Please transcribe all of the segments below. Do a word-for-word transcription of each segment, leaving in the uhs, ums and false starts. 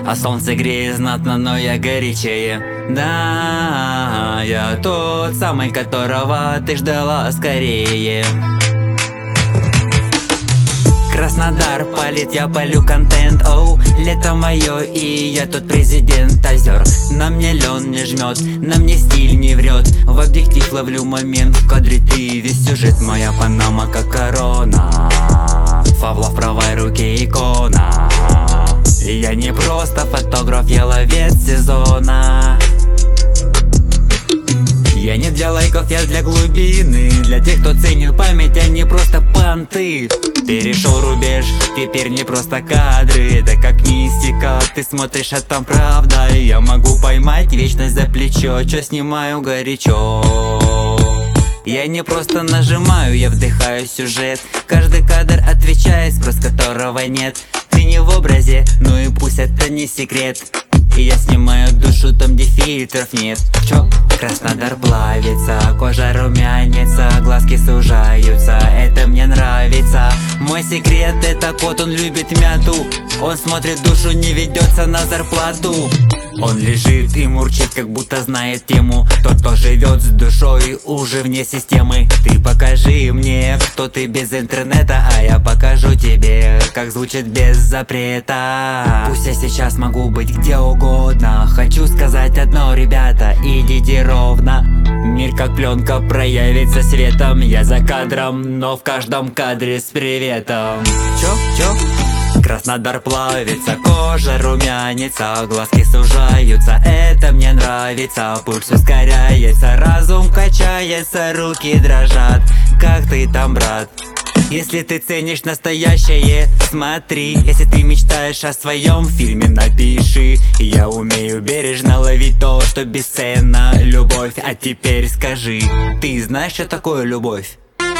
А солнце греет знатно, но я горячее. Да, я тот самый, которого ты ждала скорее. Краснодар палит, я палю контент, оу. Лето мое, и я тут президент озер. На мне лен не жмет, на мне стиль не врет. В объектив ловлю момент, в кадре ты, весь сюжет. Моя панама как корона, фавла в правой руке икона. Я не просто фотограф, я ловец сезона. Я не для лайков, я для глубины. Для тех, кто ценит память, а не просто понты. Перешел рубеж, теперь не просто кадры. Это как мистика, ты смотришь, а там правда. Я могу поймать вечность за плечо, чё снимаю горячо. Я не просто нажимаю, я вдыхаю сюжет. Каждый кадр отвечает, спрос которого нет. Ты не в образе, ну и пусть это не секрет. И я снимаю душу там, где фильтров нет. Чё? Краснодар плавится, кожа румянится, глазки сужаются, это мне нравится. Мой секрет — это кот, он любит мяту. Он смотрит душу, не ведется на зарплату. Он лежит и мурчит, как будто знает тему. Тот, кто живет с душой уже вне системы. Ты покажи мне, кто ты без интернета, а я покажу тебе, как звучит без запрета. Пусть я сейчас могу быть где угодно. Хочу сказать одно, ребята, идите ровно. Мир как пленка проявится светом. Я за кадром, но в каждом кадре с приветом. Чё? Чё? Краснодар плавится, кожа румянится, глазки сужаются, это мне нравится. Пульс ускоряется, разум качается, руки дрожат. Как ты там, брат? Если ты ценишь настоящее, смотри. Если ты мечтаешь о своем фильме, напиши. Я умею бережно ловить то, что бесценно. Любовь, а теперь скажи, ты знаешь, что такое любовь?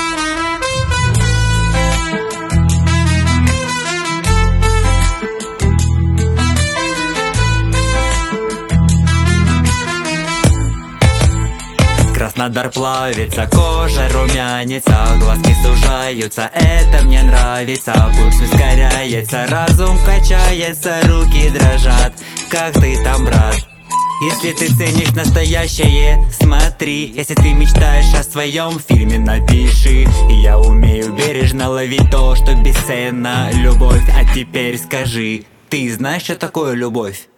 Краснодар плавится, кожа румянится, глазки сужаются, это мне нравится. Пульс ускоряется, разум качается, руки дрожат. Как ты там, брат? Если ты ценишь настоящее, смотри. Если ты мечтаешь о своем фильме, напиши. Я умею бережно ловить то, что бесценно. Любовь, а теперь скажи, ты знаешь, что такое любовь?